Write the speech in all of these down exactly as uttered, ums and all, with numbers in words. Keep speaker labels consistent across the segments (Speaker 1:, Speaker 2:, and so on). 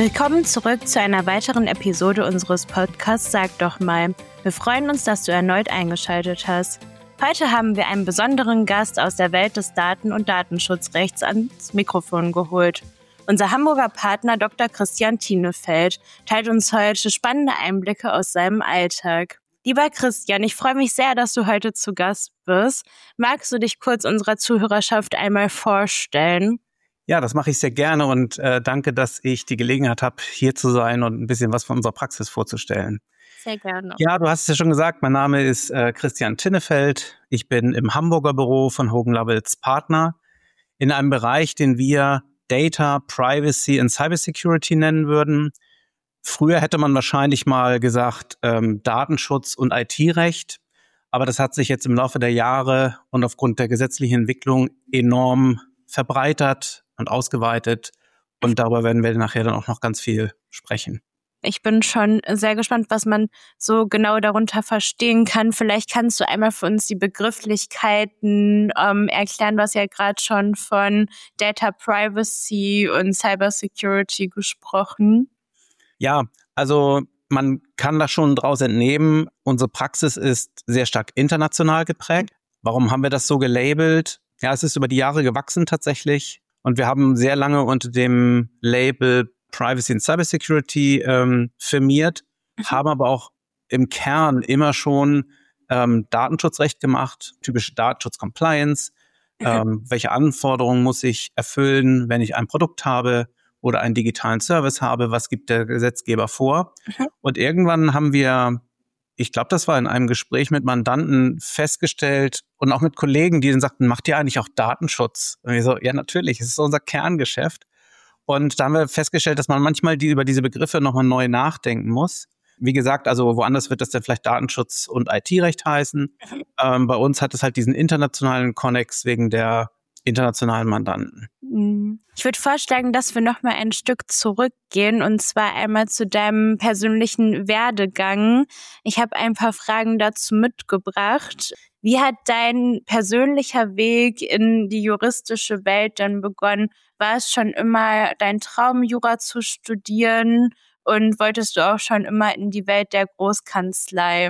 Speaker 1: Willkommen zurück zu einer weiteren Episode unseres Podcasts Sag doch mal. Wir freuen uns, dass du erneut eingeschaltet hast. Heute haben wir einen besonderen Gast aus der Welt des Daten- und Datenschutzrechts ans Mikrofon geholt. Unser Hamburger Partner Doktor Christian Tinefeld teilt uns heute spannende Einblicke aus seinem Alltag. Lieber Christian, ich freue mich sehr, dass du heute zu Gast bist. Magst du dich kurz unserer Zuhörerschaft einmal vorstellen?
Speaker 2: Ja, das mache ich sehr gerne und äh, danke, dass ich die Gelegenheit habe, hier zu sein und ein bisschen was von unserer Praxis vorzustellen.
Speaker 1: Sehr gerne.
Speaker 2: Ja, du hast es ja schon gesagt, mein Name ist äh, Christian Tinefeld. Ich bin im Hamburger Büro von Hogan Lovells Partner in einem Bereich, den wir Data, Privacy und Cybersecurity nennen würden. Früher hätte man wahrscheinlich mal gesagt ähm, Datenschutz und I T-Recht, aber das hat sich jetzt im Laufe der Jahre und aufgrund der gesetzlichen Entwicklung enorm verbreitert und ausgeweitet. Und darüber werden wir nachher dann auch noch ganz viel sprechen.
Speaker 1: Ich bin schon sehr gespannt, was man so genau darunter verstehen kann. Vielleicht kannst du einmal für uns die Begrifflichkeiten ähm, erklären. Du hast ja gerade schon von Data Privacy und Cybersecurity gesprochen.
Speaker 2: Ja, also man kann da schon draus entnehmen, unsere Praxis ist sehr stark international geprägt. Warum haben wir das so gelabelt? Ja, es ist über die Jahre gewachsen tatsächlich. Und wir haben sehr lange unter dem Label Privacy and Cybersecurity ähm, firmiert, mhm. haben aber auch im Kern immer schon ähm, Datenschutzrecht gemacht, typische Datenschutz-Compliance. Mhm. Ähm, welche Anforderungen muss ich erfüllen, wenn ich ein Produkt habe oder einen digitalen Service habe? Was gibt der Gesetzgeber vor? Mhm. Und irgendwann haben wir, ich glaube, das war in einem Gespräch mit Mandanten festgestellt und auch mit Kollegen, die dann sagten, macht ihr eigentlich auch Datenschutz? Und ich so, ja, natürlich, es ist unser Kerngeschäft. Und da haben wir festgestellt, dass man manchmal die über diese Begriffe nochmal neu nachdenken muss. Wie gesagt, also woanders wird das dann vielleicht Datenschutz und I T-Recht heißen. Ähm, bei uns hat es halt diesen internationalen Konnex wegen der internationalen Mandanten.
Speaker 1: Ich würde vorschlagen, dass wir noch mal ein Stück zurückgehen und zwar einmal zu deinem persönlichen Werdegang. Ich habe ein paar Fragen dazu mitgebracht. Wie hat dein persönlicher Weg in die juristische Welt dann begonnen? War es schon immer dein Traum, Jura zu studieren und wolltest du auch schon immer in die Welt der Großkanzlei?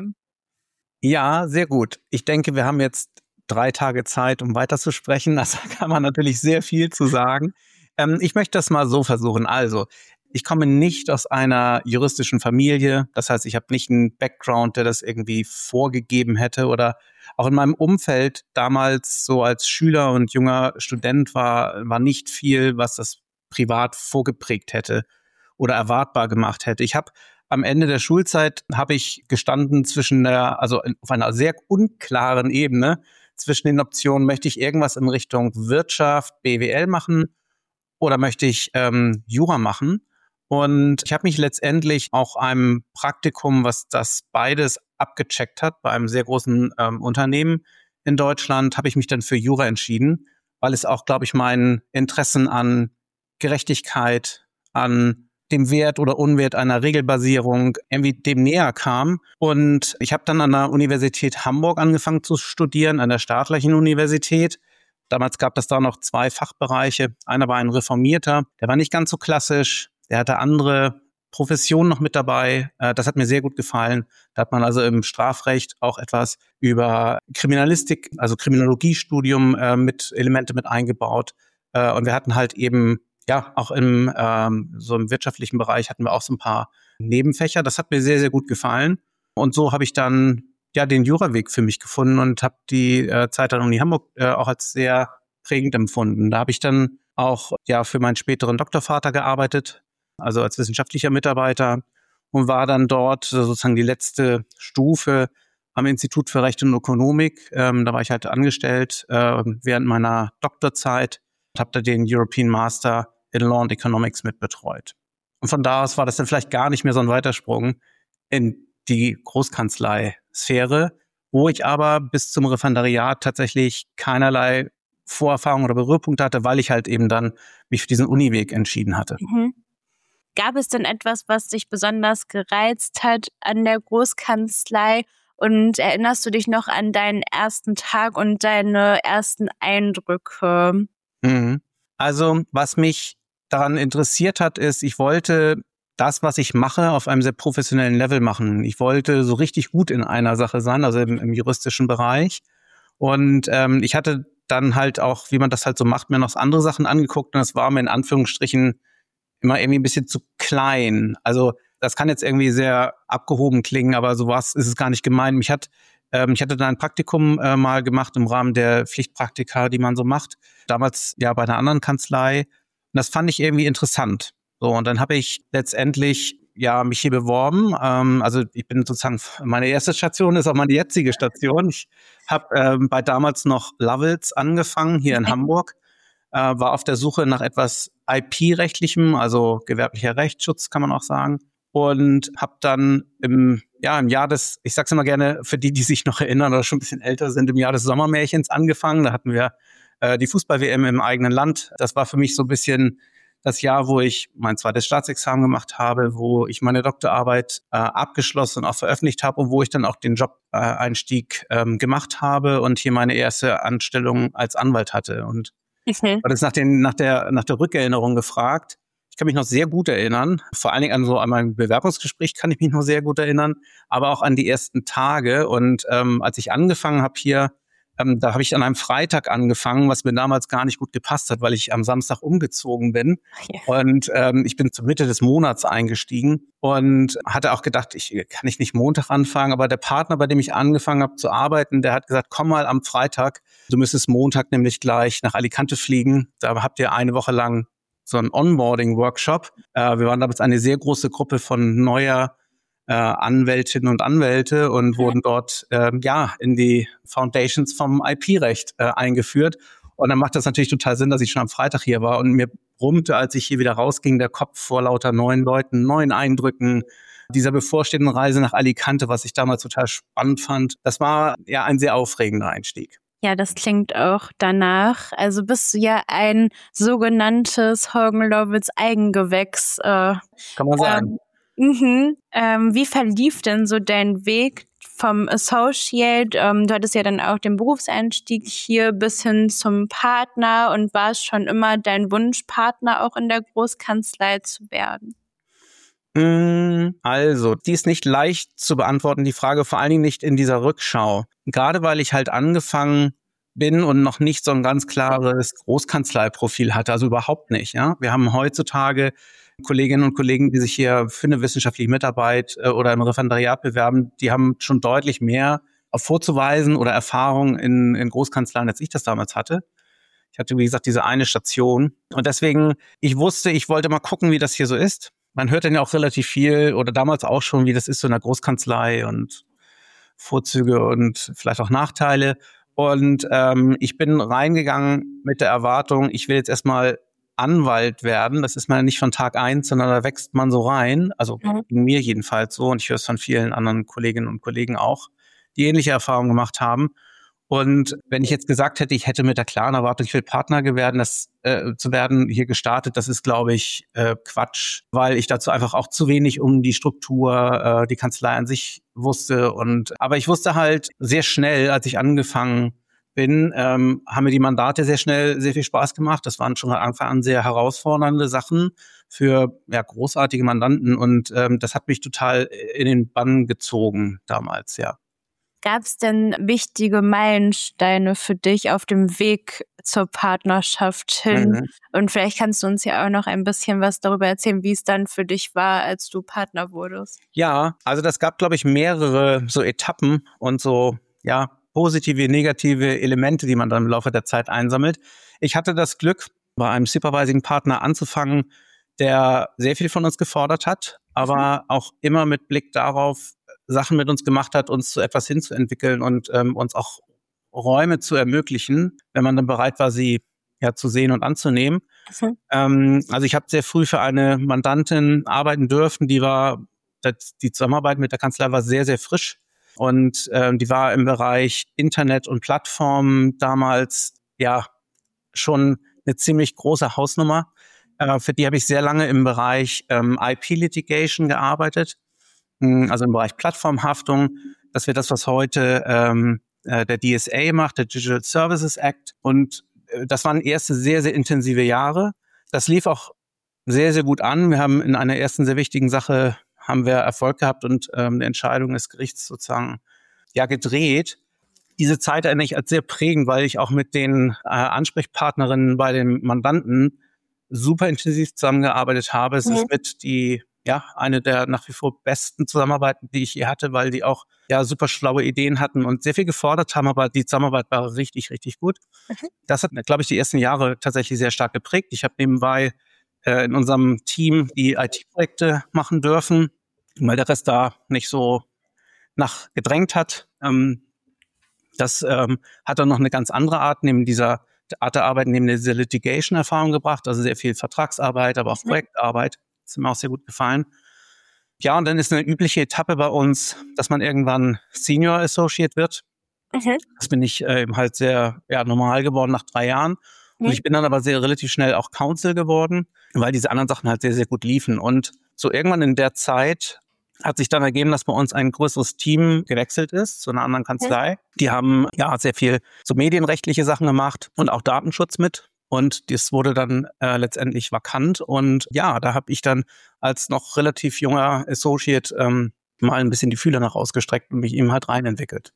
Speaker 2: Ja, sehr gut. Ich denke, wir haben jetzt drei Tage Zeit, um weiterzusprechen. Da kann man natürlich sehr viel zu sagen. Ähm, ich möchte das mal so versuchen. Also, ich komme nicht aus einer juristischen Familie. Das heißt, ich habe nicht einen Background, der das irgendwie vorgegeben hätte. Oder auch in meinem Umfeld damals so als Schüler und junger Student war, war nicht viel, was das privat vorgeprägt hätte oder erwartbar gemacht hätte. Ich habe am Ende der Schulzeit habe ich gestanden zwischen der, also auf einer sehr unklaren Ebene, zwischen den Optionen, möchte ich irgendwas in Richtung Wirtschaft, B W L machen oder möchte ich ähm, Jura machen? Und ich habe mich letztendlich auch einem Praktikum, was das beides abgecheckt hat, bei einem sehr großen ähm, Unternehmen in Deutschland, habe ich mich dann für Jura entschieden, weil es auch, glaube ich, meinen Interessen an Gerechtigkeit, an dem Wert oder Unwert einer Regelbasierung irgendwie dem näher kam. Und ich habe dann an der Universität Hamburg angefangen zu studieren, an der Staatlichen Universität. Damals gab es da noch zwei Fachbereiche. Einer war ein Reformierter, der war nicht ganz so klassisch, der hatte andere Professionen noch mit dabei. Das hat mir sehr gut gefallen. Da hat man also im Strafrecht auch etwas über Kriminalistik, also Kriminologiestudium mit Elemente mit eingebaut. Und wir hatten halt eben ja, auch im ähm, so im wirtschaftlichen Bereich hatten wir auch so ein paar Nebenfächer. Das hat mir sehr, sehr gut gefallen. Und so habe ich dann ja den Juraweg für mich gefunden und habe die äh, Zeit an der Uni Hamburg äh, auch als sehr prägend empfunden. Da habe ich dann auch ja für meinen späteren Doktorvater gearbeitet, also als wissenschaftlicher Mitarbeiter und war dann dort sozusagen die letzte Stufe am Institut für Recht und Ökonomik. Ähm, da war ich halt angestellt äh, während meiner Doktorzeit. Und habe da den European Master in Law and Economics mitbetreut. Und von da aus war das dann vielleicht gar nicht mehr so ein Weitersprung in die Großkanzlei-Sphäre, wo ich aber bis zum Referendariat tatsächlich keinerlei Vorerfahrung oder Berührpunkt hatte, weil ich halt eben dann mich für diesen Uniweg entschieden hatte.
Speaker 1: Mhm. Gab es denn etwas, was dich besonders gereizt hat an der Großkanzlei? Und erinnerst du dich noch an deinen ersten Tag und deine ersten Eindrücke?
Speaker 2: Also, was mich daran interessiert hat, ist, ich wollte das, was ich mache, auf einem sehr professionellen Level machen. Ich wollte so richtig gut in einer Sache sein, also im, im juristischen Bereich. Und ähm, ich hatte dann halt auch, wie man das halt so macht, mir noch andere Sachen angeguckt und das war mir in Anführungsstrichen immer irgendwie ein bisschen zu klein. Also das kann jetzt irgendwie sehr abgehoben klingen, aber sowas ist es gar nicht gemeint. Mich hat, ähm, ich hatte da ein Praktikum äh, mal gemacht im Rahmen der Pflichtpraktika, die man so macht. Damals ja bei einer anderen Kanzlei. Und das fand ich irgendwie interessant. So, und dann habe ich letztendlich ja mich hier beworben. Ähm, also ich bin sozusagen, meine erste Station ist auch meine jetzige Station. Ich habe ähm, bei damals noch Lovells angefangen, hier in Hamburg. Äh, war auf der Suche nach etwas I P-rechtlichem, also gewerblicher Rechtsschutz, kann man auch sagen. Und habe dann im, ja, im Jahr des, ich sag's immer gerne, für die, die sich noch erinnern oder schon ein bisschen älter sind, im Jahr des Sommermärchens angefangen. Da hatten wir äh, die Fußball-W M im eigenen Land. Das war für mich so ein bisschen das Jahr, wo ich mein zweites Staatsexamen gemacht habe, wo ich meine Doktorarbeit äh, abgeschlossen und auch veröffentlicht habe und wo ich dann auch den Job-Einstieg äh, ähm, gemacht habe und hier meine erste Anstellung als Anwalt hatte. Und
Speaker 1: Mhm.
Speaker 2: du hattest nach, den, nach, der, nach der Rückerinnerung gefragt. Ich kann mich noch sehr gut erinnern, vor allen Dingen an so an mein Bewerbungsgespräch kann ich mich noch sehr gut erinnern, aber auch an die ersten Tage. Und ähm, als ich angefangen habe hier, ähm, da habe ich an einem Freitag angefangen, was mir damals gar nicht gut gepasst hat, weil ich am Samstag umgezogen bin.
Speaker 1: Ja.
Speaker 2: Und ähm, ich bin zur Mitte des Monats eingestiegen und hatte auch gedacht, ich kann ich nicht Montag anfangen, aber der Partner, bei dem ich angefangen habe zu arbeiten, der hat gesagt, komm mal am Freitag, du müsstest Montag nämlich gleich nach Alicante fliegen, da habt ihr eine Woche lang so einen Onboarding-Workshop. Äh, wir waren damals eine sehr große Gruppe von neuer äh, Anwältinnen und Anwälte und wurden dort äh, ja in die Foundations vom I P-Recht äh, eingeführt. Und dann macht das natürlich total Sinn, dass ich schon am Freitag hier war und mir brummte, als ich hier wieder rausging, der Kopf vor lauter neuen Leuten, neuen Eindrücken, dieser bevorstehenden Reise nach Alicante, was ich damals total spannend fand. Das war ja ein sehr aufregender Einstieg.
Speaker 1: Ja, das klingt auch danach. Also bist du ja ein sogenanntes Hogan-Lovells Eigengewächs. Äh,
Speaker 2: Kann man sagen.
Speaker 1: Ähm, mhm. ähm, wie verlief denn so dein Weg vom Associate? Ähm, du hattest ja dann auch den Berufseinstieg hier bis hin zum Partner und warst schon immer dein Wunschpartner auch in der Großkanzlei zu werden?
Speaker 2: Also, die ist nicht leicht zu beantworten, die Frage, vor allen Dingen nicht in dieser Rückschau. Gerade weil ich halt angefangen bin und noch nicht so ein ganz klares Großkanzleiprofil hatte, also überhaupt nicht. Ja, wir haben heutzutage Kolleginnen und Kollegen, die sich hier für eine wissenschaftliche Mitarbeit äh, oder im Referendariat bewerben, die haben schon deutlich mehr vorzuweisen oder Erfahrung in, in Großkanzleien, als ich das damals hatte. Ich hatte, wie gesagt, diese eine Station. Und deswegen, ich wusste, ich wollte mal gucken, wie das hier so ist. Man hört dann ja auch relativ viel oder damals auch schon, wie das ist so in der Großkanzlei und Vorzüge und vielleicht auch Nachteile. Und ähm, ich bin reingegangen mit der Erwartung, ich will jetzt erstmal Anwalt werden. Das ist man ja nicht von Tag eins, sondern da wächst man so rein. Also
Speaker 1: Mhm.
Speaker 2: in mir jedenfalls so. Und ich höre es von vielen anderen Kolleginnen und Kollegen auch, die ähnliche Erfahrungen gemacht haben. Und wenn ich jetzt gesagt hätte, ich hätte mit der klaren Erwartung, ich will Partner werden, das äh, zu werden, hier gestartet, das ist, glaube ich, äh, Quatsch, weil ich dazu einfach auch zu wenig um die Struktur, äh, die Kanzlei an sich wusste. Und aber ich wusste halt sehr schnell, als ich angefangen bin, ähm, haben mir die Mandate sehr schnell sehr viel Spaß gemacht. Das waren schon von Anfang an sehr herausfordernde Sachen für ja großartige Mandanten und ähm, das hat mich total in den Bann gezogen damals, ja.
Speaker 1: Gab es denn wichtige Meilensteine für dich auf dem Weg zur Partnerschaft hin?
Speaker 2: Mhm.
Speaker 1: Und vielleicht kannst du uns ja auch noch ein bisschen was darüber erzählen, wie es dann für dich war, als du Partner wurdest.
Speaker 2: Ja, also das gab, glaube ich, mehrere so Etappen und so, ja, positive, negative Elemente, die man dann im Laufe der Zeit einsammelt. Ich hatte das Glück, bei einem Supervising-Partner anzufangen, der sehr viel von uns gefordert hat, aber mhm. auch immer mit Blick darauf Sachen mit uns gemacht hat, uns zu etwas hinzuentwickeln und ähm, uns auch Räume zu ermöglichen, wenn man dann bereit war, sie ja zu sehen und anzunehmen. Mhm. Ähm, also ich habe sehr früh für eine Mandantin arbeiten dürfen, die war, die Zusammenarbeit mit der Kanzlei war sehr, sehr frisch und ähm, die war im Bereich Internet und Plattformen damals ja schon eine ziemlich große Hausnummer. Äh, für die habe ich sehr lange im Bereich ähm, I P-Litigation gearbeitet. Also im Bereich Plattformhaftung, das wäre das, was heute ähm, der D S A macht, der Digital Services Act. Und äh, das waren erste sehr, sehr intensive Jahre. Das lief auch sehr, sehr gut an. Wir haben in einer ersten sehr wichtigen Sache haben wir Erfolg gehabt und ähm, eine Entscheidung des Gerichts sozusagen ja gedreht. Diese Zeit erinnere ich als sehr prägend, weil ich auch mit den äh, Ansprechpartnerinnen bei den Mandanten super intensiv zusammengearbeitet habe. Es mhm. ist mit die ja eine der nach wie vor besten Zusammenarbeiten, die ich je hatte, weil die auch ja super schlaue Ideen hatten und sehr viel gefordert haben, aber die Zusammenarbeit war richtig, richtig gut. Mhm. Das hat, glaube ich, die ersten Jahre tatsächlich sehr stark geprägt. Ich habe nebenbei äh, in unserem Team die I T-Projekte machen dürfen, weil der Rest da nicht so nach gedrängt hat. Ähm, das ähm, hat dann noch eine ganz andere Art neben dieser Art der Arbeit, neben dieser Litigation-Erfahrung gebracht, also sehr viel Vertragsarbeit, aber auch Projektarbeit. Das hat mir auch sehr gut gefallen. Ja, und dann ist eine übliche Etappe bei uns, dass man irgendwann Senior Associate wird. Mhm. Das bin ich äh, eben halt sehr ja, normal geworden nach drei Jahren. Mhm. Und ich bin dann aber sehr relativ schnell auch Counsel geworden, weil diese anderen Sachen halt sehr, sehr gut liefen. Und so irgendwann in der Zeit hat sich dann ergeben, dass bei uns ein größeres Team gewechselt ist zu einer anderen Kanzlei. Mhm. Die haben ja sehr viel so medienrechtliche Sachen gemacht und auch Datenschutz mit. Und das wurde dann äh, letztendlich vakant. Und ja, da habe ich dann als noch relativ junger Associate ähm, mal ein bisschen die Fühler nach ausgestreckt und mich eben halt reinentwickelt.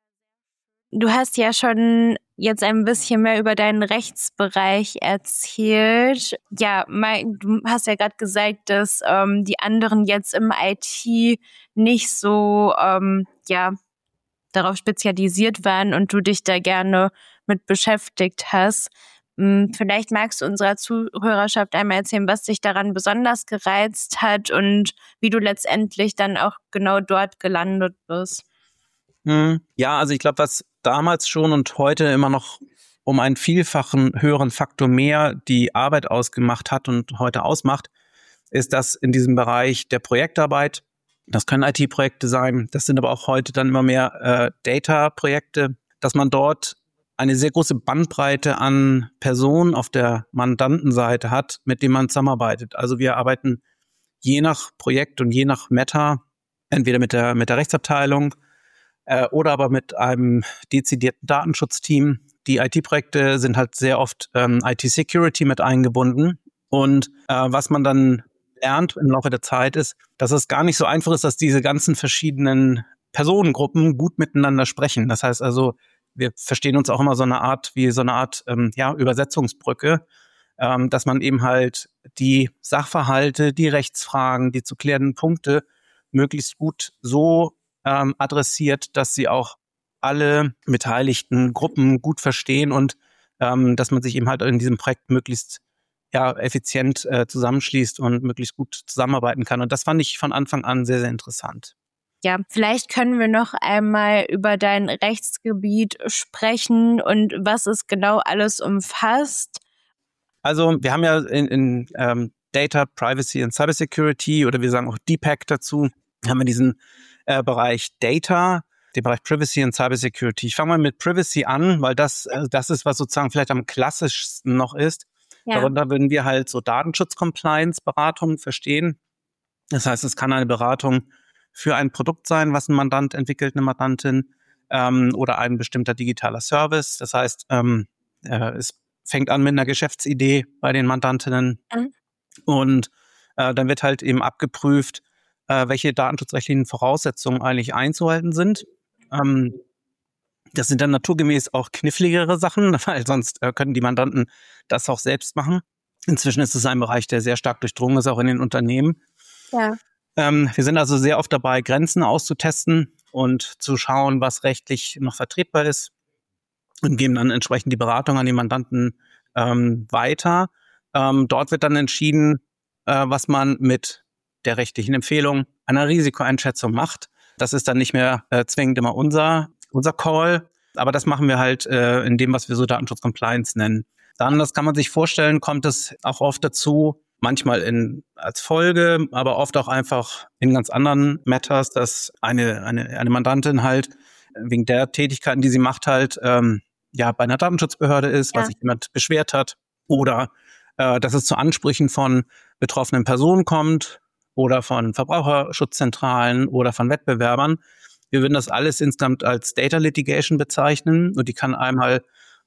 Speaker 1: Du hast ja schon jetzt ein bisschen mehr über deinen Rechtsbereich erzählt. Ja, du hast ja gerade gesagt, dass ähm, die anderen jetzt im I T nicht so ähm, ja darauf spezialisiert waren und du dich da gerne mit beschäftigt hast. Vielleicht magst du unserer Zuhörerschaft einmal erzählen, was dich daran besonders gereizt hat und wie du letztendlich dann auch genau dort gelandet bist.
Speaker 2: Ja, also ich glaube, was damals schon und heute immer noch um einen vielfachen höheren Faktor mehr die Arbeit ausgemacht hat und heute ausmacht, ist, dass in diesem Bereich der Projektarbeit, das können I T-Projekte sein, das sind aber auch heute dann immer mehr äh, Data-Projekte, dass man dort eine sehr große Bandbreite an Personen auf der Mandantenseite hat, mit denen man zusammenarbeitet. Also wir arbeiten je nach Projekt und je nach Meta, entweder mit der mit der Rechtsabteilung äh, oder aber mit einem dezidierten Datenschutzteam. Die I T-Projekte sind halt sehr oft ähm, I T-Security mit eingebunden. Und äh, was man dann lernt im Laufe der Zeit ist, dass es gar nicht so einfach ist, dass diese ganzen verschiedenen Personengruppen gut miteinander sprechen. Das heißt also, wir verstehen uns auch immer so eine Art, wie so eine Art ähm, ja, Übersetzungsbrücke, ähm, dass man eben halt die Sachverhalte, die Rechtsfragen, die zu klärenden Punkte möglichst gut so ähm, adressiert, dass sie auch alle beteiligten Gruppen gut verstehen und ähm, dass man sich eben halt in diesem Projekt möglichst ja, effizient äh, zusammenschließt und möglichst gut zusammenarbeiten kann. Und das fand ich von Anfang an sehr, sehr interessant.
Speaker 1: Ja, vielleicht können wir noch einmal über dein Rechtsgebiet sprechen und was es genau alles umfasst.
Speaker 2: Also wir haben ja in, in ähm, Data, Privacy und Cybersecurity oder wir sagen auch D PAC dazu, haben wir diesen äh, Bereich Data, den Bereich Privacy und Cybersecurity. Ich fange mal mit Privacy an, weil das, äh, das ist, was sozusagen vielleicht am klassischsten noch ist. Ja. Darunter würden wir halt so Datenschutz-Compliance-Beratungen verstehen. Das heißt, es kann eine Beratung für ein Produkt sein, was ein Mandant entwickelt, eine Mandantin, ähm, oder ein bestimmter digitaler Service. Das heißt, ähm, äh, es fängt an mit einer Geschäftsidee bei den Mandantinnen mhm. und äh, dann wird halt eben abgeprüft, äh, welche datenschutzrechtlichen Voraussetzungen eigentlich einzuhalten sind. Ähm, das sind dann naturgemäß auch kniffligere Sachen, weil sonst äh, können die Mandanten das auch selbst machen. Inzwischen ist es ein Bereich, der sehr stark durchdrungen ist, auch in den Unternehmen. Ja. Ähm, wir sind also sehr oft dabei, Grenzen auszutesten und zu schauen, was rechtlich noch vertretbar ist und geben dann entsprechend die Beratung an die Mandanten ähm, weiter. Ähm, dort wird dann entschieden, äh, was man mit der rechtlichen Empfehlung einer Risikoeinschätzung macht. Das ist dann nicht mehr äh, zwingend immer unser, unser Call, aber das machen wir halt äh, in dem, was wir so Datenschutz-Compliance nennen. Dann, das kann man sich vorstellen, kommt es auch oft dazu, manchmal in, als Folge, aber oft auch einfach in ganz anderen Matters, dass eine, eine, eine Mandantin halt wegen der Tätigkeiten, die sie macht, halt ähm, ja bei einer Datenschutzbehörde ist, ja. weil sich jemand beschwert hat oder äh, dass es zu Ansprüchen von betroffenen Personen kommt oder von Verbraucherschutzzentralen oder von Wettbewerbern. Wir würden das alles insgesamt als Data Litigation bezeichnen und die kann einmal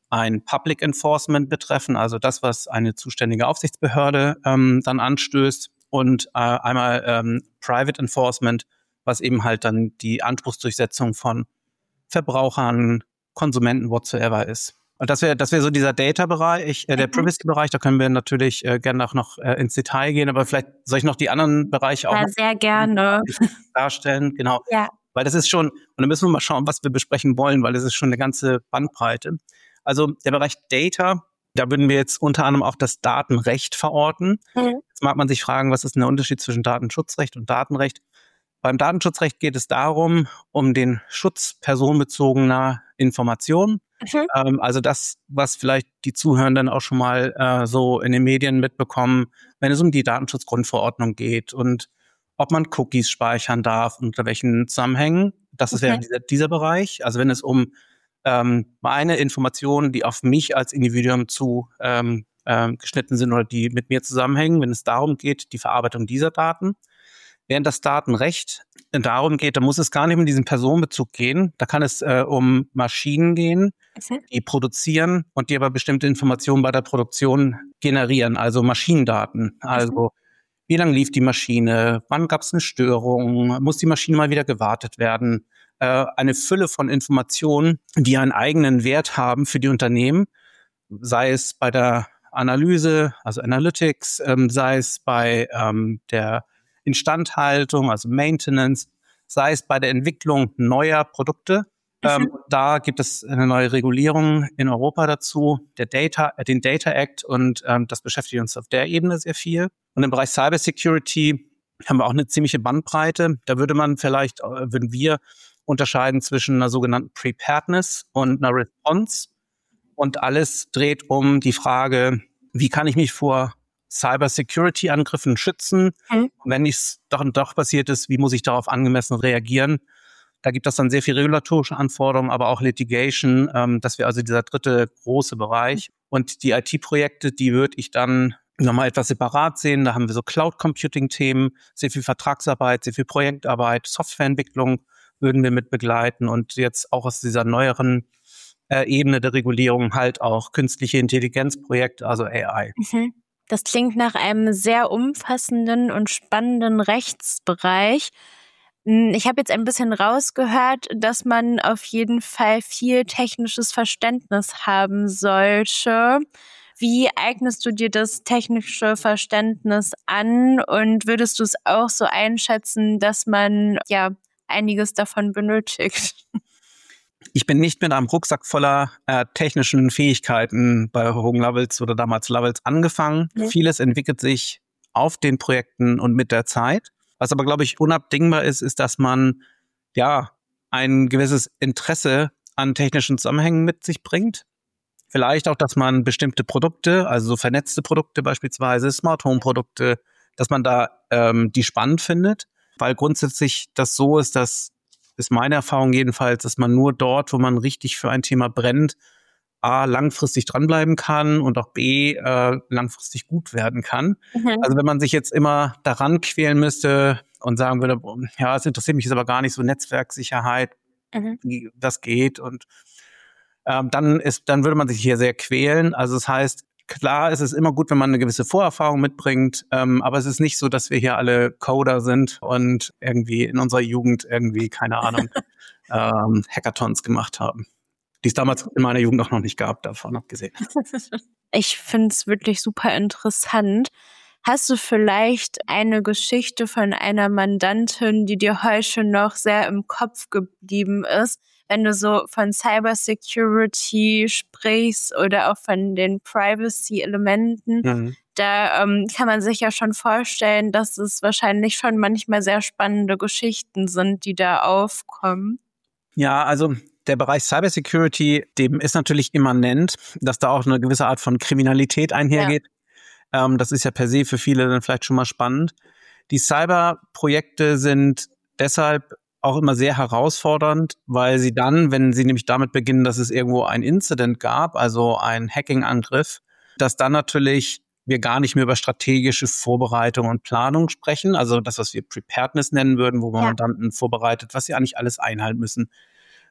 Speaker 2: ein Public Enforcement betreffen, also das, was eine zuständige Aufsichtsbehörde ähm, dann anstößt, und äh, einmal ähm, Private Enforcement, was eben halt dann die Anspruchsdurchsetzung von Verbrauchern, Konsumenten, whatsoever ist. Und das wäre das wäre so dieser Data-Bereich, äh, der Privacy-Bereich. Da können wir natürlich äh, gerne auch noch äh, ins Detail gehen, aber vielleicht soll ich noch die anderen Bereiche auch
Speaker 1: Ja,
Speaker 2: noch
Speaker 1: sehr gerne.
Speaker 2: darstellen. Genau.
Speaker 1: Ja.
Speaker 2: Weil das ist schon, und dann müssen wir mal schauen, was wir besprechen wollen, weil das ist schon eine ganze Bandbreite. Also der Bereich Data, da würden wir jetzt unter anderem auch das Datenrecht verorten.
Speaker 1: Mhm.
Speaker 2: Jetzt mag man sich fragen, was ist denn der Unterschied zwischen Datenschutzrecht und Datenrecht? Beim Datenschutzrecht geht es darum, um den Schutz personenbezogener Informationen.
Speaker 1: Mhm.
Speaker 2: Ähm, also das, was vielleicht die Zuhörenden auch schon mal äh, so in den Medien mitbekommen, wenn es um die Datenschutzgrundverordnung geht und ob man Cookies speichern darf, unter welchen Zusammenhängen. Das ist
Speaker 1: Okay.
Speaker 2: ja dieser, dieser Bereich. Also wenn es um ähm, meine Informationen, die auf mich als Individuum zu ähm, ähm, geschnitten sind oder die mit mir zusammenhängen, wenn es darum geht, die Verarbeitung dieser Daten. Während das Datenrecht darum geht, da muss es gar nicht um diesen Personenbezug gehen. Da kann es äh, um Maschinen gehen,
Speaker 1: Mhm.
Speaker 2: die produzieren und die aber bestimmte Informationen bei der Produktion generieren, also Maschinendaten. Also wie lange lief die Maschine, wann gab es eine Störung, muss die Maschine mal wieder gewartet werden. Äh, eine Fülle von Informationen, die einen eigenen Wert haben für die Unternehmen, sei es bei der Analyse, also Analytics, ähm, sei es bei ähm, der Instandhaltung, also Maintenance, sei es bei der Entwicklung neuer Produkte. Ähm, da gibt es eine neue Regulierung in Europa dazu, der Data, äh, den Data Act, und ähm, das beschäftigt uns auf der Ebene sehr viel. Und im Bereich Cybersecurity haben wir auch eine ziemliche Bandbreite. Da würde man vielleicht, äh, würden wir unterscheiden zwischen einer sogenannten Preparedness und einer Response. Und alles dreht um die Frage, wie kann ich mich vor Cybersecurity-Angriffen schützen?
Speaker 1: Mhm.
Speaker 2: Und wenn es doch und doch passiert ist, wie muss ich darauf angemessen reagieren? Da gibt es dann sehr viel regulatorische Anforderungen, aber auch Litigation. Ähm, das wäre also dieser dritte große Bereich. Und die I T-Projekte, die würde ich dann nochmal etwas separat sehen. Da haben wir so Cloud-Computing-Themen, sehr viel Vertragsarbeit, sehr viel Projektarbeit, Softwareentwicklung würden wir mit begleiten. Und jetzt auch aus dieser neueren äh, Ebene der Regulierung halt auch künstliche Intelligenzprojekte, also A I.
Speaker 1: Mhm. Das klingt nach einem sehr umfassenden und spannenden Rechtsbereich. Ich habe jetzt ein bisschen rausgehört, dass man auf jeden Fall viel technisches Verständnis haben sollte. Wie eignest du dir das technische Verständnis an und würdest du es auch so einschätzen, dass man ja einiges davon benötigt?
Speaker 2: Ich bin nicht mit einem Rucksack voller äh, technischen Fähigkeiten bei Hogan Lovells oder damals Lovells angefangen.
Speaker 1: Nee.
Speaker 2: Vieles entwickelt sich auf den Projekten und mit der Zeit. Was aber, glaube ich, unabdingbar ist, ist, dass man ja ein gewisses Interesse an technischen Zusammenhängen mit sich bringt. Vielleicht auch, dass man bestimmte Produkte, also so vernetzte Produkte beispielsweise, Smart Home Produkte, dass man da ähm, die spannend findet, weil grundsätzlich das so ist, dass ist meine Erfahrung jedenfalls, dass man nur dort, wo man richtig für ein Thema brennt, A, langfristig dranbleiben kann und auch B, äh, langfristig gut werden kann.
Speaker 1: Mhm.
Speaker 2: Also wenn man sich jetzt immer daran quälen müsste und sagen würde, ja, es interessiert mich jetzt aber gar nicht so Netzwerksicherheit,
Speaker 1: Mhm.
Speaker 2: wie das geht, und ähm, dann ist, dann würde man sich hier sehr quälen. Also das heißt, klar, es ist immer gut, wenn man eine gewisse Vorerfahrung mitbringt, ähm, aber es ist nicht so, dass wir hier alle Coder sind und irgendwie in unserer Jugend irgendwie, keine Ahnung, ähm, Hackathons gemacht haben, die es damals in meiner Jugend auch noch nicht gab, davon abgesehen.
Speaker 1: Ich finde es wirklich super interessant. Hast du vielleicht eine Geschichte von einer Mandantin, die dir heute noch sehr im Kopf geblieben ist, wenn du so von Cybersecurity sprichst oder auch von den Privacy-Elementen?
Speaker 2: Mhm.
Speaker 1: Da ähm, kann man sich ja schon vorstellen, dass es wahrscheinlich schon manchmal sehr spannende Geschichten sind, die da aufkommen.
Speaker 2: Ja, also der Bereich Cybersecurity, dem ist natürlich immanent, dass da auch eine gewisse Art von Kriminalität einhergeht. Ja. Ähm, das ist ja per se für viele dann vielleicht schon mal spannend. Die Cyberprojekte sind deshalb auch immer sehr herausfordernd, weil sie dann, wenn sie nämlich damit beginnen, dass es irgendwo ein Incident gab, also ein Hacking-Angriff, dass dann natürlich wir gar nicht mehr über strategische Vorbereitung und Planung sprechen, also das, was wir Preparedness nennen würden, wo man
Speaker 1: Ja.
Speaker 2: Mandanten vorbereitet, was sie eigentlich alles einhalten müssen.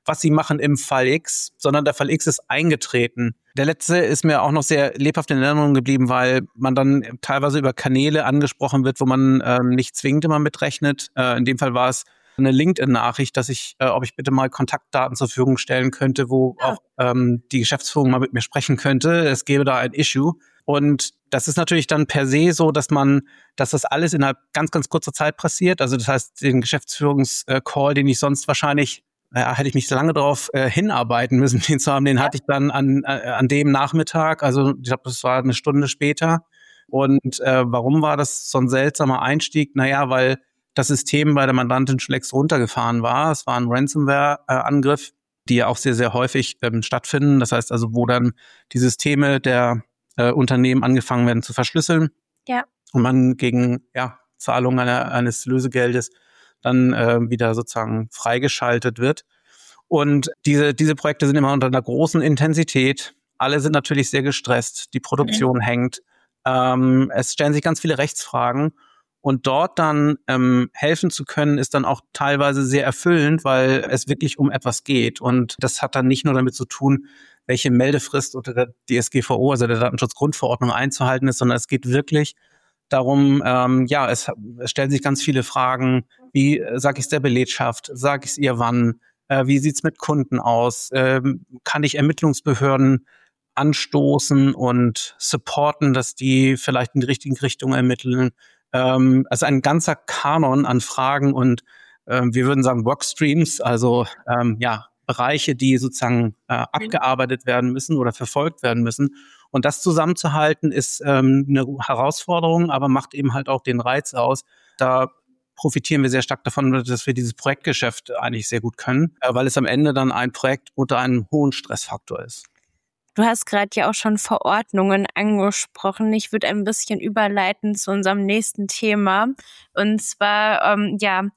Speaker 2: was sie machen im Fall X, sondern der Fall X ist eingetreten. Der letzte ist mir auch noch sehr lebhaft in Erinnerung geblieben, weil man dann teilweise über Kanäle angesprochen wird, wo man ähm, nicht zwingend immer mitrechnet. Äh, in dem Fall war es eine LinkedIn-Nachricht, dass ich, äh, ob ich bitte mal Kontaktdaten zur Verfügung stellen könnte, wo ja. auch ähm, die Geschäftsführung mal mit mir sprechen könnte. Es gäbe da ein Issue. Und das ist natürlich dann per se so, dass man, dass das alles innerhalb ganz, ganz kurzer Zeit passiert. Also das heißt, den Geschäftsführungs-Call, den ich sonst wahrscheinlich, ja, hätte ich mich lange darauf äh, hinarbeiten müssen, den zu haben, den ja. hatte ich dann an, äh, an dem Nachmittag. Also ich glaube, das war eine Stunde später. Und äh, warum war das so ein seltsamer Einstieg? Naja, weil das System bei der Mandantin schon längst runtergefahren war. Es war ein Ransomware-Angriff, die ja auch sehr, sehr häufig ähm, stattfinden. Das heißt also, wo dann die Systeme der äh, Unternehmen angefangen werden zu verschlüsseln.
Speaker 1: Ja.
Speaker 2: Und man gegen ja, Zahlung einer, eines Lösegeldes dann äh, wieder sozusagen freigeschaltet wird. Und diese, diese Projekte sind immer unter einer großen Intensität. Alle sind natürlich sehr gestresst. Die Produktion mhm. hängt. Ähm, es stellen sich ganz viele Rechtsfragen. Und dort dann ähm, helfen zu können, ist dann auch teilweise sehr erfüllend, weil es wirklich um etwas geht. Und das hat dann nicht nur damit zu tun, welche Meldefrist unter der D S G V O, also der Datenschutzgrundverordnung, einzuhalten ist, sondern es geht wirklich darum, ähm, ja, es, es stellen sich ganz viele Fragen, wie äh, sage ich es der Belegschaft, sage ich es ihr wann, äh, wie sieht's mit Kunden aus, ähm, kann ich Ermittlungsbehörden anstoßen und supporten, dass die vielleicht in die richtige Richtung ermitteln. Ähm, also ein ganzer Kanon an Fragen und ähm, wir würden sagen Workstreams, also ähm, ja Bereiche, die sozusagen äh, abgearbeitet werden müssen oder verfolgt werden müssen. Und das zusammenzuhalten ist ähm, eine Herausforderung, aber macht eben halt auch den Reiz aus. Da profitieren wir sehr stark davon, dass wir dieses Projektgeschäft eigentlich sehr gut können, äh, weil es am Ende dann ein Projekt unter einem hohen Stressfaktor ist.
Speaker 1: Du hast gerade ja auch schon Verordnungen angesprochen. Ich würde ein bisschen überleiten zu unserem nächsten Thema. Und zwar, ähm, ja,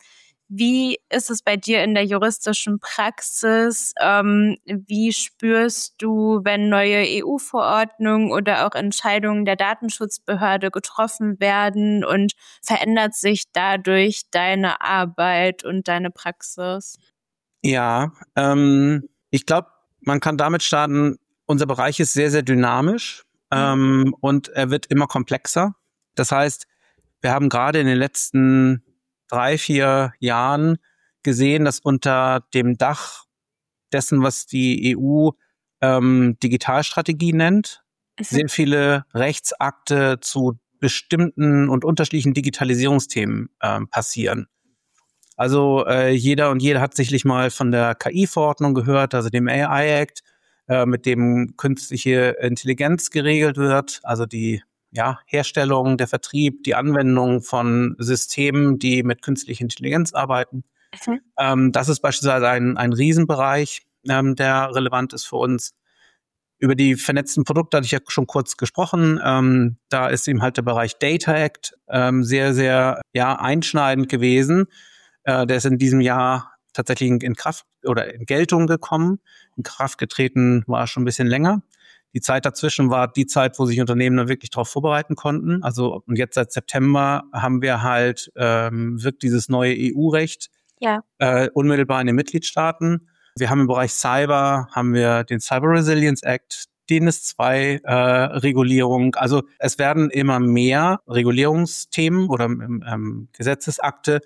Speaker 1: wie ist es bei dir in der juristischen Praxis? Ähm, wie spürst du, wenn neue E U-Verordnungen oder auch Entscheidungen der Datenschutzbehörde getroffen werden und verändert sich dadurch deine Arbeit und deine Praxis?
Speaker 2: Ja, ähm, ich glaube, man kann damit starten, unser Bereich ist sehr, sehr dynamisch ähm, und er wird immer komplexer. Das heißt, wir haben gerade in den letzten drei, vier Jahren gesehen, dass unter dem Dach dessen, was die E U ähm, Digitalstrategie nennt, mhm. sehr viele Rechtsakte zu bestimmten und unterschiedlichen Digitalisierungsthemen äh, passieren. Also äh, jeder und jede hat sicherlich mal von der K I-Verordnung gehört, also dem A I-Act, äh, mit dem künstliche Intelligenz geregelt wird, also die ja, Herstellung, der Vertrieb, die Anwendung von Systemen, die mit künstlicher Intelligenz arbeiten. Mhm. Ähm, das ist beispielsweise ein, ein Riesenbereich, ähm, der relevant ist für uns. Über die vernetzten Produkte hatte ich ja schon kurz gesprochen. Ähm, da ist eben halt der Bereich Data Act ähm, sehr, sehr ja, einschneidend gewesen. Äh, der ist in diesem Jahr tatsächlich in Kraft oder in Geltung gekommen. In Kraft getreten war schon ein bisschen länger. Die Zeit dazwischen war die Zeit, wo sich Unternehmen dann wirklich darauf vorbereiten konnten. Also und jetzt seit September haben wir halt ähm, wirkt dieses neue E U-Recht ja. äh, unmittelbar in den Mitgliedstaaten. Wir haben im Bereich Cyber haben wir den Cyber Resilience Act, die N I S zwei äh, Regulierung. Also es werden immer mehr Regulierungsthemen oder ähm, Gesetzesakte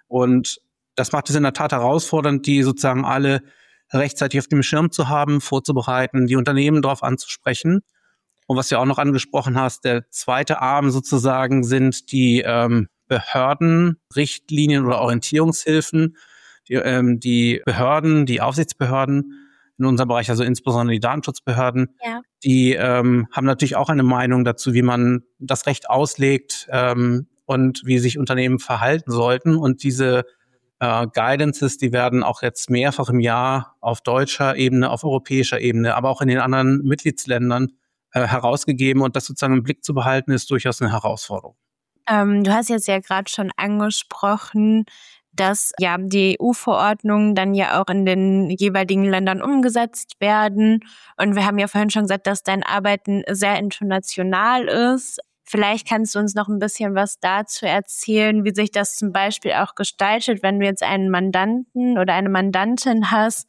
Speaker 2: und das macht es in der Tat herausfordernd, die sozusagen alle rechtzeitig auf dem Schirm zu haben, vorzubereiten, die Unternehmen darauf anzusprechen. Und was du auch noch angesprochen hast, der zweite Arm sozusagen sind die ähm, Behörden, Richtlinien oder Orientierungshilfen. Die, ähm, die Behörden, die Aufsichtsbehörden in unserem Bereich, also insbesondere die Datenschutzbehörden, ja. die ähm, haben natürlich auch eine Meinung dazu, wie man das Recht auslegt ähm, und wie sich Unternehmen verhalten sollten. Und diese Uh, Guidances, die werden auch jetzt mehrfach im Jahr auf deutscher Ebene, auf europäischer Ebene, aber auch in den anderen Mitgliedsländern äh, herausgegeben. Und das sozusagen im Blick zu behalten, ist durchaus eine Herausforderung.
Speaker 1: Ähm, du hast jetzt ja gerade schon angesprochen, dass ja die E U-Verordnungen dann ja auch in den jeweiligen Ländern umgesetzt werden. Und wir haben ja vorhin schon gesagt, dass dein Arbeiten sehr international ist. Vielleicht kannst du uns noch ein bisschen was dazu erzählen, wie sich das zum Beispiel auch gestaltet, wenn du jetzt einen Mandanten oder eine Mandantin hast,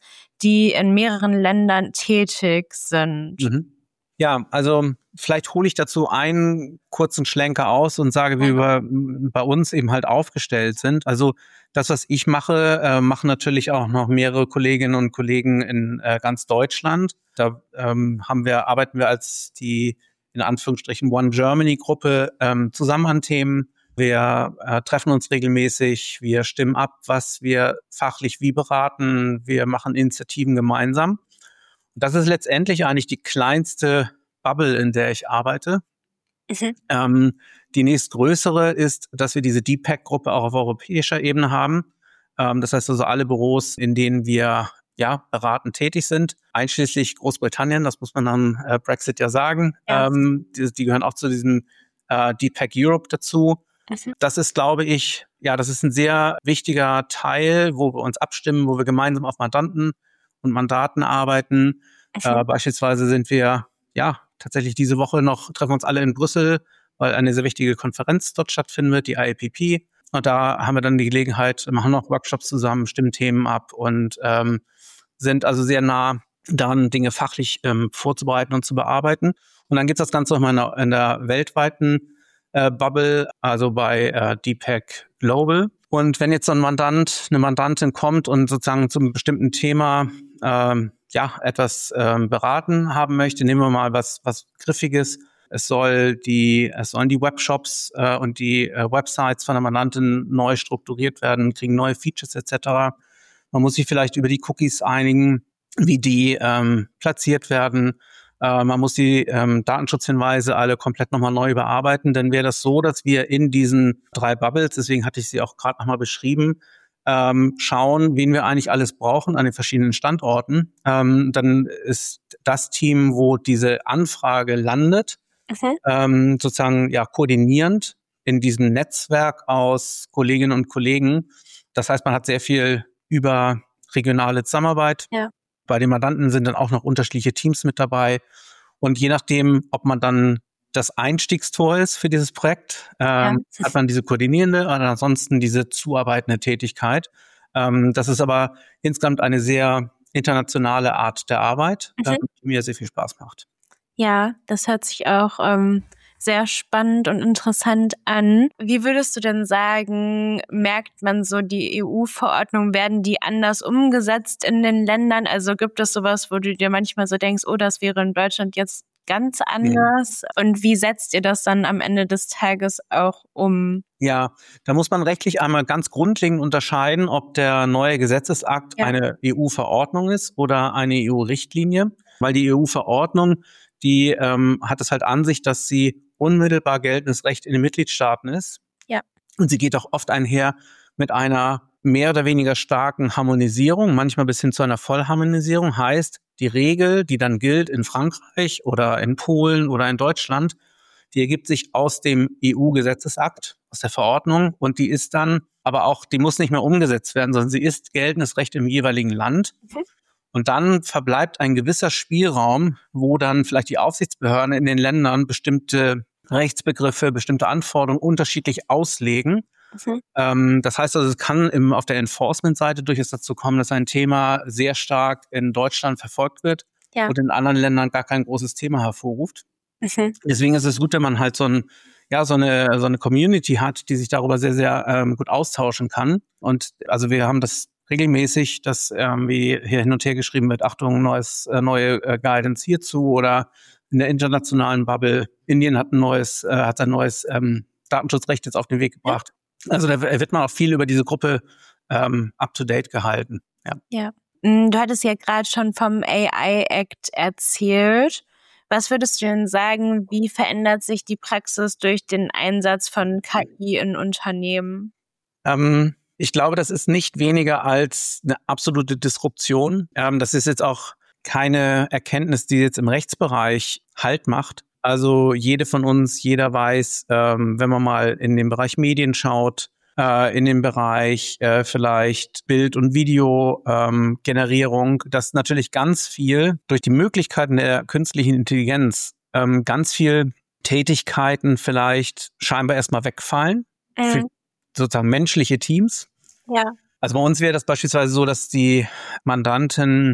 Speaker 1: die in mehreren Ländern tätig sind.
Speaker 2: Mhm. Ja, also vielleicht hole ich dazu einen kurzen Schlenker aus und sage, wie wir bei uns eben halt aufgestellt sind. Also das, was ich mache, äh, machen natürlich auch noch mehrere Kolleginnen und Kollegen in äh, ganz Deutschland. Da ähm, haben wir, arbeiten wir als die in Anführungsstrichen One Germany Gruppe ähm, zusammen an Themen. Wir äh, treffen uns regelmäßig, wir stimmen ab, was wir fachlich wie beraten, wir machen Initiativen gemeinsam. Das ist letztendlich eigentlich die kleinste Bubble, in der ich arbeite. Mhm. Ähm, die nächstgrößere ist, dass wir diese D PAC-Gruppe auch auf europäischer Ebene haben. Ähm, das heißt also alle Büros, in denen wir ja beratend tätig sind, einschließlich Großbritannien, das muss man dann äh, Brexit ja sagen. Ja. Ähm, die, die gehören auch zu diesem äh, D PAC Europe dazu. Mhm. Das ist, glaube ich, ja, das ist ein sehr wichtiger Teil, wo wir uns abstimmen, wo wir gemeinsam auf Mandanten und Mandaten arbeiten. Okay. Äh, beispielsweise sind wir ja tatsächlich diese Woche noch, treffen wir uns alle in Brüssel, weil eine sehr wichtige Konferenz dort stattfinden wird, die I A P P. Und da haben wir dann die Gelegenheit, machen noch Workshops zusammen, stimmen Themen ab und ähm, sind also sehr nah daran, Dinge fachlich ähm, vorzubereiten und zu bearbeiten. Und dann geht das Ganze nochmal in der, in der weltweiten äh, Bubble, also bei äh, D PAC Global. Und wenn jetzt so ein Mandant, eine Mandantin kommt und sozusagen zu einem bestimmten Thema ähm, ja etwas ähm, beraten haben möchte, nehmen wir mal was was Griffiges. Es soll die, es sollen die Webshops äh, und die äh, Websites von der Mandantin neu strukturiert werden, kriegen neue Features et cetera. Man muss sich vielleicht über die Cookies einigen, wie die ähm, platziert werden. Äh, man muss die ähm, Datenschutzhinweise alle komplett nochmal neu überarbeiten. Dann wäre das so, dass wir in diesen drei Bubbles, deswegen hatte ich sie auch gerade nochmal beschrieben, ähm, schauen, wen wir eigentlich alles brauchen an den verschiedenen Standorten. Ähm, dann ist das Team, wo diese Anfrage landet, okay. ähm, sozusagen ja koordinierend in diesem Netzwerk aus Kolleginnen und Kollegen. Das heißt, man hat sehr viel über regionale Zusammenarbeit. Ja. Bei den Mandanten sind dann auch noch unterschiedliche Teams mit dabei. Und je nachdem, ob man dann das Einstiegstor ist für dieses Projekt, ähm, ja. hat man diese koordinierende oder ansonsten diese zuarbeitende Tätigkeit. Ähm, das ist aber insgesamt eine sehr internationale Art der Arbeit, mhm. äh, die mir sehr viel Spaß macht.
Speaker 1: Ja, das hört sich auch ähm, sehr spannend und interessant an. Wie würdest du denn sagen, merkt man so, die E U-Verordnungen, werden die anders umgesetzt in den Ländern? Also gibt es sowas, wo du dir manchmal so denkst, oh, das wäre in Deutschland jetzt ganz anders? Ja. Und wie setzt ihr das dann am Ende des Tages auch um?
Speaker 2: Ja, da muss man rechtlich einmal ganz grundlegend unterscheiden, ob der neue Gesetzesakt ja. eine E U-Verordnung ist oder eine E U-Richtlinie. Weil die E U-Verordnung, die ähm, hat es halt an sich, dass sie unmittelbar geltendes Recht in den Mitgliedstaaten ist. Ja. Und sie geht auch oft einher mit einer mehr oder weniger starken Harmonisierung, manchmal bis hin zu einer Vollharmonisierung. Heißt, die Regel, die dann gilt in Frankreich oder in Polen oder in Deutschland, die ergibt sich aus dem E U-Gesetzesakt, aus der Verordnung. Und die ist dann, aber auch, die muss nicht mehr umgesetzt werden, sondern sie ist geltendes Recht im jeweiligen Land. Okay. Und dann verbleibt ein gewisser Spielraum, wo dann vielleicht die Aufsichtsbehörden in den Ländern bestimmte Rechtsbegriffe, bestimmte Anforderungen unterschiedlich auslegen. Okay. Ähm, das heißt also, es kann im, auf der Enforcement-Seite durchaus dazu kommen, dass ein Thema sehr stark in Deutschland verfolgt wird ja. und in anderen Ländern gar kein großes Thema hervorruft. Okay. Deswegen ist es gut, wenn man halt so ein ja so eine so eine Community hat, die sich darüber sehr sehr ähm, gut austauschen kann. Und also wir haben das regelmäßig, dass ähm, wie hier hin und her geschrieben wird, Achtung, neues äh, neue äh, Guidance hierzu oder in der internationalen Bubble. Indien hat ein neues äh, hat ein neues ähm, Datenschutzrecht jetzt auf den Weg gebracht. Ja. Also da wird man auch viel über diese Gruppe ähm, up to date gehalten. Ja.
Speaker 1: Ja. Du hattest ja gerade schon vom A I Act erzählt. Was würdest du denn sagen, wie verändert sich die Praxis durch den Einsatz von K I in Unternehmen?
Speaker 2: Ähm, ich glaube, das ist nicht weniger als eine absolute Disruption. Ähm, das ist jetzt auch keine Erkenntnis, die jetzt im Rechtsbereich Halt macht. Also jede von uns, jeder weiß, ähm, wenn man mal in den Bereich Medien schaut, äh, in den Bereich äh, vielleicht Bild- und Videogenerierung, ähm, dass natürlich ganz viel durch die Möglichkeiten der künstlichen Intelligenz ähm, ganz viel Tätigkeiten vielleicht scheinbar erstmal wegfallen mhm. für sozusagen menschliche Teams. Ja. Also bei uns wäre das beispielsweise so, dass die Mandanten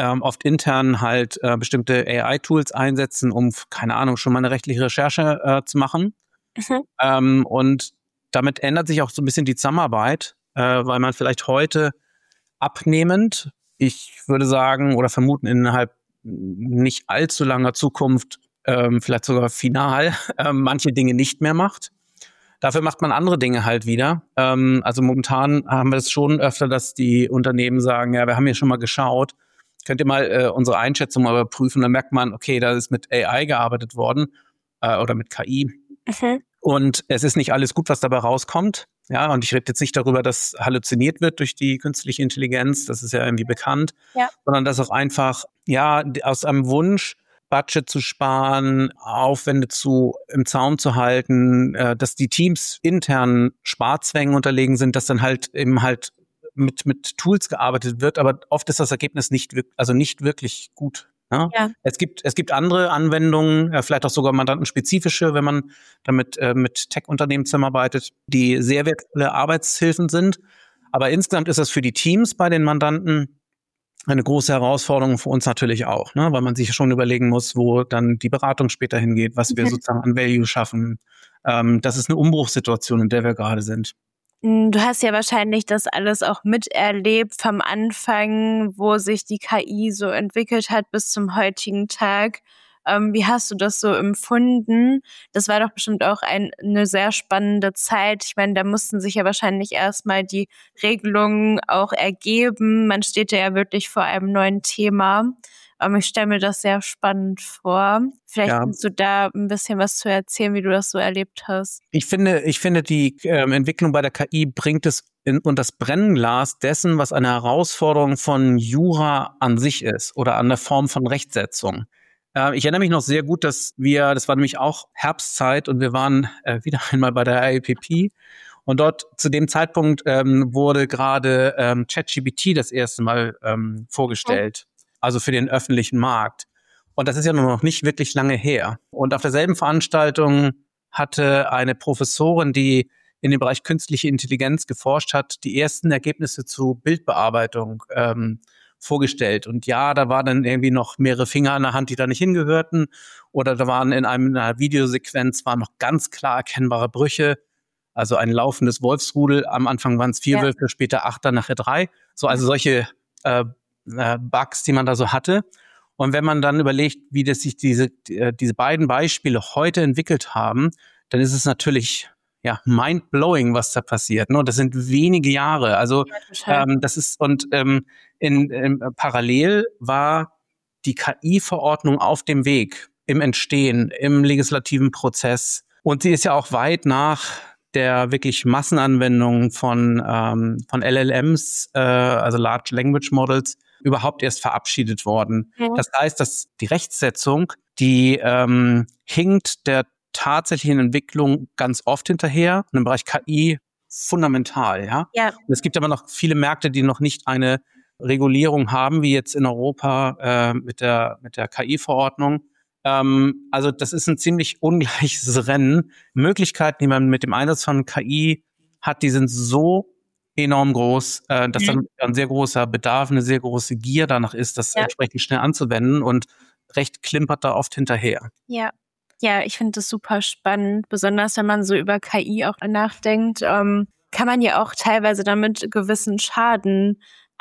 Speaker 2: ähm, oft intern halt äh, bestimmte A I-Tools einsetzen, um, keine Ahnung, schon mal eine rechtliche Recherche äh, zu machen.
Speaker 1: Mhm.
Speaker 2: Ähm, und damit ändert sich auch so ein bisschen die Zusammenarbeit, äh, weil man vielleicht heute abnehmend, ich würde sagen oder vermuten innerhalb nicht allzu langer Zukunft, ähm, vielleicht sogar final, äh, manche Dinge nicht mehr macht. Dafür macht man andere Dinge halt wieder. Ähm, also momentan haben wir es schon öfter, dass die Unternehmen sagen, ja, wir haben hier schon mal geschaut, könnt ihr mal äh, unsere Einschätzung mal überprüfen. Dann merkt man, okay, da ist mit A I gearbeitet worden äh, oder mit K I.
Speaker 1: Mhm.
Speaker 2: Und es ist nicht alles gut, was dabei rauskommt. Ja, und ich rede jetzt nicht darüber, dass halluziniert wird durch die künstliche Intelligenz, das ist ja irgendwie bekannt,
Speaker 1: Ja.
Speaker 2: sondern dass auch einfach, ja, aus einem Wunsch, Budget zu sparen, Aufwände zu im Zaum zu halten, äh, dass die Teams intern Sparzwängen unterlegen sind, dass dann halt eben halt mit mit Tools gearbeitet wird, aber oft ist das Ergebnis nicht wirk- also nicht wirklich gut. Ja?
Speaker 1: Ja.
Speaker 2: Es gibt es gibt andere Anwendungen, äh, vielleicht auch sogar mandantenspezifische, wenn man damit äh, mit Tech-Unternehmen zusammenarbeitet, die sehr wertvolle Arbeitshilfen sind. Aber insgesamt ist das für die Teams bei den Mandanten eine große Herausforderung für uns natürlich auch, ne? Weil man sich schon überlegen muss, wo dann die Beratung später hingeht, was wir
Speaker 1: Mhm.
Speaker 2: sozusagen an Value schaffen. Ähm, das ist eine Umbruchssituation, in der wir gerade sind.
Speaker 1: Du hast ja wahrscheinlich das alles auch miterlebt vom Anfang, wo sich die K I so entwickelt hat bis zum heutigen Tag. Ähm, wie hast du das so empfunden? Das war doch bestimmt auch ein, eine sehr spannende Zeit. Ich meine, da mussten sich ja wahrscheinlich erstmal die Regelungen auch ergeben. Man steht ja wirklich vor einem neuen Thema. Ähm, ich stelle mir das sehr spannend vor. Vielleicht
Speaker 2: Ja.
Speaker 1: kannst du da ein bisschen was zu erzählen, wie du das so erlebt hast.
Speaker 2: Ich finde, ich finde, die ähm, Entwicklung bei der K I bringt es in, und das Brennglas dessen, was eine Herausforderung von Jura an sich ist oder an der Form von Rechtsetzung. Äh, ich erinnere mich noch sehr gut, dass wir, das war nämlich auch Herbstzeit und wir waren äh, wieder einmal bei der I A P P und dort zu dem Zeitpunkt ähm, wurde gerade ähm, ChatGPT das erste Mal ähm, vorgestellt, also für den öffentlichen Markt. Und das ist ja nur noch nicht wirklich lange her. Und auf derselben Veranstaltung hatte eine Professorin, die in dem Bereich künstliche Intelligenz geforscht hat, die ersten Ergebnisse zu Bildbearbeitung ähm, vorgestellt. Und ja, da waren dann irgendwie noch mehrere Finger an der Hand, die da nicht hingehörten. Oder da waren in einem, in einer Videosequenz waren noch ganz klar erkennbare Brüche. Also ein laufendes Wolfsrudel. Am Anfang waren es vier
Speaker 1: Ja.
Speaker 2: Wölfe, später acht, dann nachher drei. So, also solche äh, äh, Bugs, die man da so hatte. Und wenn man dann überlegt, wie das sich diese, äh, diese beiden Beispiele heute entwickelt haben, dann ist es natürlich ja mind-blowing, was da passiert. Ne? Und das sind wenige Jahre. Also
Speaker 1: Total.
Speaker 2: ähm, das ist und ähm, in, in, parallel war die K I-Verordnung auf dem Weg, im Entstehen, im legislativen Prozess. Und sie ist ja auch weit nach der wirklich Massenanwendung von ähm, von L L Ms, äh, also Large Language Models, überhaupt erst verabschiedet worden.
Speaker 1: Ja.
Speaker 2: Das heißt, dass die Rechtsetzung, die ähm, hinkt der tatsächlichen Entwicklung ganz oft hinterher, und im Bereich K I fundamental, ja.
Speaker 1: Ja.
Speaker 2: Und es gibt aber noch viele Märkte, die noch nicht eine Regulierung haben, wie jetzt in Europa äh, mit der mit der K I-Verordnung. Ähm, also das ist ein ziemlich ungleiches Rennen. Möglichkeiten, die man mit dem Einsatz von K I hat, die sind so enorm groß, äh, dass dann ein sehr großer Bedarf, eine sehr große Gier danach ist, das
Speaker 1: Ja.
Speaker 2: entsprechend schnell anzuwenden, und Recht klimpert da oft hinterher.
Speaker 1: Ja. Ja, ich finde das super spannend, besonders wenn man so über K I auch nachdenkt, ähm, kann man ja auch teilweise damit gewissen Schaden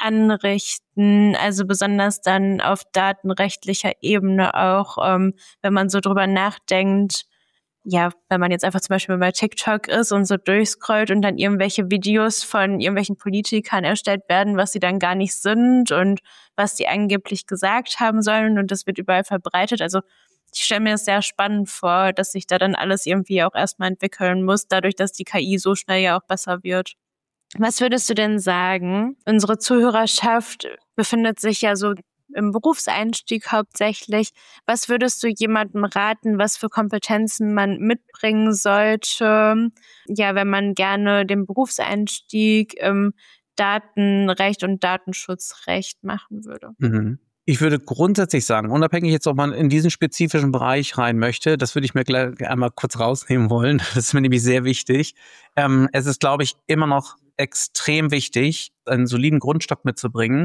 Speaker 1: anrichten, also besonders dann auf datenrechtlicher Ebene auch, ähm, wenn man so drüber nachdenkt, ja, wenn man jetzt einfach zum Beispiel bei TikTok ist und so durchscrollt und dann irgendwelche Videos von irgendwelchen Politikern erstellt werden, was sie dann gar nicht sind und was die angeblich gesagt haben sollen, und das wird überall verbreitet. Also ich stelle mir das sehr spannend vor, dass sich da dann alles irgendwie auch erstmal entwickeln muss, dadurch, dass die K I so schnell ja auch besser wird. Was würdest du denn sagen? Unsere Zuhörerschaft befindet sich ja so im Berufseinstieg hauptsächlich. Was würdest du jemandem raten, was für Kompetenzen man mitbringen sollte, ja, wenn man gerne den Berufseinstieg im Datenrecht und Datenschutzrecht machen würde?
Speaker 2: Mhm. Ich würde grundsätzlich sagen, unabhängig jetzt, ob man in diesen spezifischen Bereich rein möchte, das würde ich mir gleich einmal kurz rausnehmen wollen. Das ist mir nämlich sehr wichtig. Ähm, es ist, glaube ich, immer noch extrem wichtig, einen soliden Grundstock mitzubringen,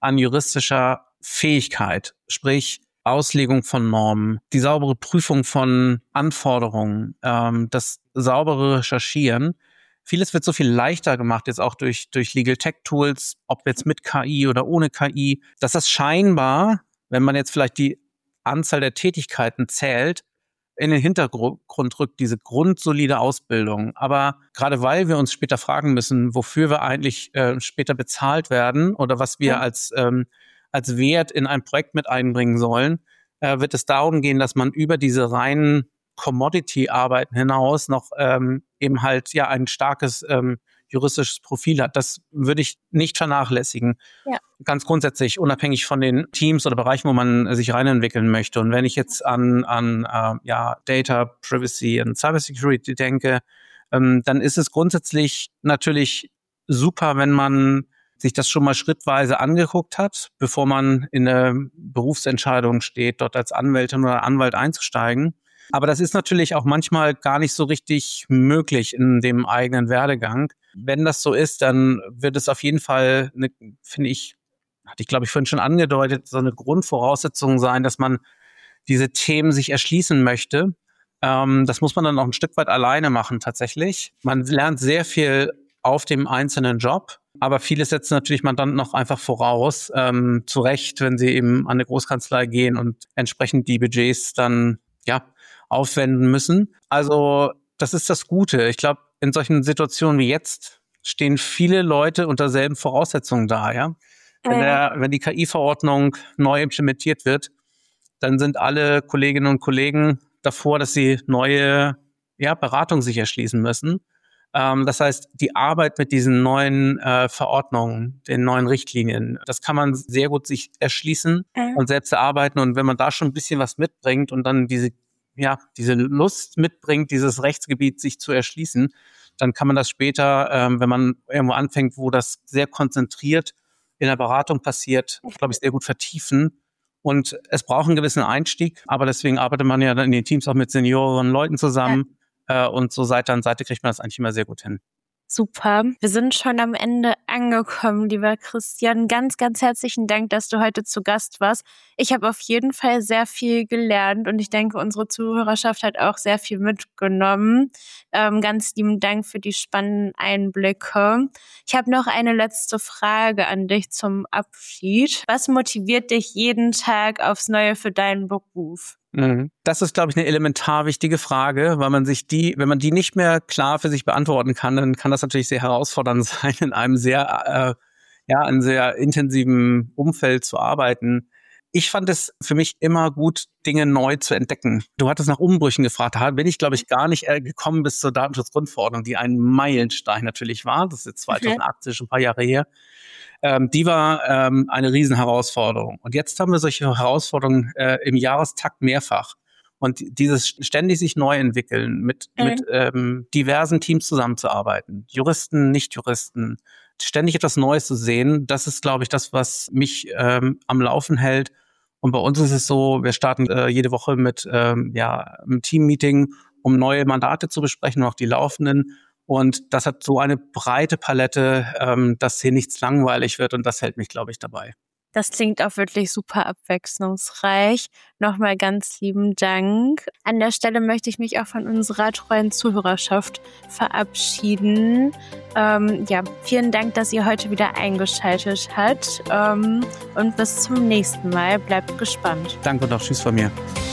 Speaker 2: an juristischer Fähigkeit, sprich Auslegung von Normen, die saubere Prüfung von Anforderungen, ähm, das saubere Recherchieren. Vieles wird so viel leichter gemacht, jetzt auch durch durch Legal Tech Tools, ob jetzt mit K I oder ohne K I, dass das scheinbar, wenn man jetzt vielleicht die Anzahl der Tätigkeiten zählt, in den Hintergrund rückt, diese grundsolide Ausbildung. Aber gerade weil wir uns später fragen müssen, wofür wir eigentlich äh, später bezahlt werden oder was wir ja. als ähm, als Wert in ein Projekt mit einbringen sollen, äh, wird es darum gehen, dass man über diese reinen Commodity-Arbeiten hinaus noch ähm, eben halt ja ein starkes ähm, juristisches Profil hat. Das würde ich nicht vernachlässigen. Ja. Ganz grundsätzlich, unabhängig von den Teams oder Bereichen, wo man sich reinentwickeln möchte. Und wenn ich jetzt an an äh, ja Data Privacy und Cybersecurity denke, ähm, dann ist es grundsätzlich natürlich super, wenn man sich das schon mal schrittweise angeguckt hat, bevor man in der Berufsentscheidung steht, dort als Anwältin oder Anwalt einzusteigen. Aber das ist natürlich auch manchmal gar nicht so richtig möglich in dem eigenen Werdegang. Wenn das so ist, dann wird es auf jeden Fall, eine, finde ich, hatte ich glaube ich vorhin schon angedeutet, so eine Grundvoraussetzung sein, dass man diese Themen sich erschließen möchte. Ähm, das muss man dann auch ein Stück weit alleine machen tatsächlich. Man lernt sehr viel auf dem einzelnen Job, aber vieles setzt natürlich Mandanten noch einfach voraus, ähm, zu Recht, wenn sie eben an eine Großkanzlei gehen und entsprechend die Budgets dann ja aufwenden müssen. Also das ist das Gute. Ich glaube, in solchen Situationen wie jetzt stehen viele Leute unter selben Voraussetzungen da. Ja, wenn, der, wenn die K I-Verordnung neu implementiert wird, dann sind alle Kolleginnen und Kollegen davor, dass sie neue ja, Beratung sich erschließen müssen. Ähm, das heißt, die Arbeit mit diesen neuen äh, Verordnungen, den neuen Richtlinien, das kann man sehr gut sich erschließen mhm. und selbst erarbeiten. Und wenn man da schon ein bisschen was mitbringt und dann diese ja diese Lust mitbringt, dieses Rechtsgebiet sich zu erschließen, dann kann man das später, ähm, wenn man irgendwo anfängt, wo das sehr konzentriert in der Beratung passiert, glaube ich, sehr gut vertiefen. Und es braucht einen gewissen Einstieg, aber deswegen arbeitet man ja dann in den Teams auch mit senioren Leuten zusammen. Ja. Äh, und so Seite an Seite kriegt man das eigentlich immer sehr gut hin.
Speaker 1: Super. Wir sind schon am Ende angekommen, lieber Christian. Ganz, ganz herzlichen Dank, dass du heute zu Gast warst. Ich habe auf jeden Fall sehr viel gelernt und ich denke, unsere Zuhörerschaft hat auch sehr viel mitgenommen. Ähm, ganz lieben Dank für die spannenden Einblicke. Ich habe noch eine letzte Frage an dich zum Abschied. Was motiviert dich jeden Tag aufs Neue für deinen Beruf?
Speaker 2: Das ist, glaube ich, eine elementar wichtige Frage, weil man sich die, wenn man die nicht mehr klar für sich beantworten kann, dann kann das natürlich sehr herausfordernd sein, in einem sehr, äh, ja, einem sehr intensiven Umfeld zu arbeiten. Ich fand es für mich immer gut, Dinge neu zu entdecken. Du hattest nach Umbrüchen gefragt, da bin ich, glaube ich, gar nicht gekommen bis zur Datenschutzgrundverordnung, die ein Meilenstein natürlich war. Das ist jetzt zweitausendachtzig, schon ein paar Jahre her. Ähm, die war ähm, eine Riesenherausforderung. Und jetzt haben wir solche Herausforderungen äh, im Jahrestakt mehrfach. Und dieses ständig sich neu entwickeln, mit, mhm. mit ähm, diversen Teams zusammenzuarbeiten, Juristen, Nicht-Juristen, ständig etwas Neues zu sehen, das ist, glaube ich, das, was mich ähm, am Laufen hält. Und bei uns ist es so, wir starten äh, jede Woche mit ähm, ja, einem Team-Meeting, um neue Mandate zu besprechen und auch die laufenden. Und das hat so eine breite Palette, ähm, dass hier nichts langweilig wird und das hält mich, glaube ich, dabei.
Speaker 1: Das klingt auch wirklich super abwechslungsreich. Nochmal ganz lieben Dank. An der Stelle möchte ich mich auch von unserer treuen Zuhörerschaft verabschieden. Ähm, ja, vielen Dank, dass ihr heute wieder eingeschaltet habt. Ähm, und bis zum nächsten Mal. Bleibt gespannt.
Speaker 2: Danke und auch tschüss von mir.